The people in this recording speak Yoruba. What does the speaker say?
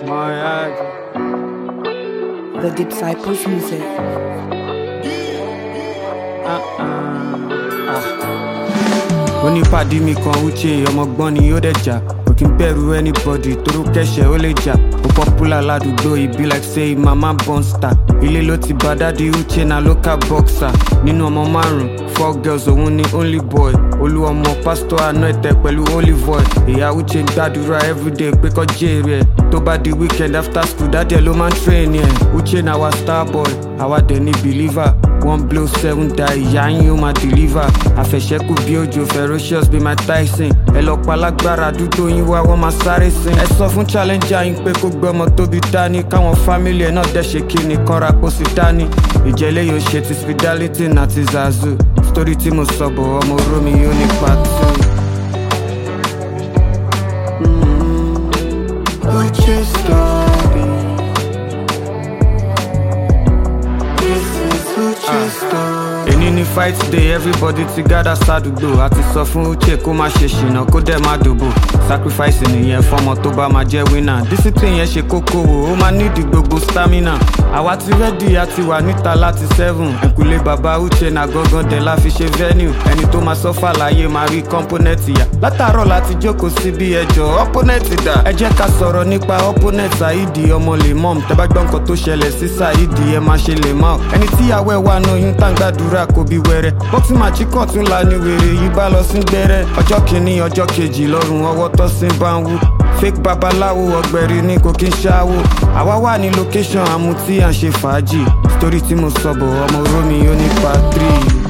The Disciples Music. When you pàdé mi kan Uche, ọmọgbọ́n ni ó dẹ̀ jà. Kò kí n bẹ̀rù anybody, toró kẹ́sẹ̀ ó lè jà. Ó popular ládùúgbò, e be like say mama born star. Ilé ló ti bá dádì Uche na local boxer. Nínú ọmọ 5, 4 girls, òun ni only boy. Olú ọmọ pastor àná ẹ̀tẹ̀ pẹ̀lú olive oil. Ìyá Uche ń gbàdúrà everyday pé kó jèrè ẹ̀. Tó bá di weekend after school, dádì ẹ̀ ló máa ń train ẹ̀. Uche na our star boy, àwa dẹ̀ ni believer. 1 blow 7 die, ìyá yín ó máa deliver. Àfẹ̀ṣẹ́kù bí òjò, ferocious bí Mike Tyson. Ẹ lọ pa lágbára àdúgbò yín wá, wọ́n máa sáré sin. Ẹ sọ fún challenger yín pé kó gbé ọmọ tóbi dání. Káwọn family ẹ̀ náà dẹ̀ ṣe kíni kan ra kó sì dání. Ìjẹ́lẹ̀ yóò ṣe ti Fidelity náà ti Zazu. Story tí mo sọ bọ̀ ọmọ Romi yóò ní part 2. Uche story. This is Uche story. Èní ni fight day, everybody ti gather sádùúgbò. A ti sọ fún Uche kó má ṣe ṣìnà kó dẹ̀ má dòbò. Sacrifice nìyẹn fọmọ tó bá máa jẹ́ winner. Discipline yẹn ṣe kókó o, ó máa nídi gbogbo stamina. Àwa ti ready, a ti wà níta láti 7. Ẹ̀kúlé bàbá Uche na gangan dẹ̀ la fi ṣe venue. Ẹni tó máa sọ́fà láyé máa rí component yà. Látàárọ̀ láti jókòó síbi ẹjọ́ opponent dà. Ẹ jẹ́ ká sọ̀rọ̀ nípa opponent Saidi ọmọ lè mọ̀. Tẹ́ bá gbọ́ nǹkan tó ṣẹlẹ̀ sí Saidi ẹ máa ṣe lè mọ̀. Ẹni tíyàwó ẹ̀ wà náà yín tàn gbàdúrà kò bí wẹrẹ. Boxing match kan tún la ní wèrè yìí bá lọ sí gbẹrẹ. Ọjọ́ kìíní ọjọ́ kejì lọ́rùn ọwọ́ tó sí bá ń wú. Fake babaláwo ọ̀gbẹ̀rì ní kò kí n ṣáwó. Àwa wà ní location àmú tí à ń ṣe fàájì. Story tí mo sọ bọ̀ ọmọ Romi ó ní part 3.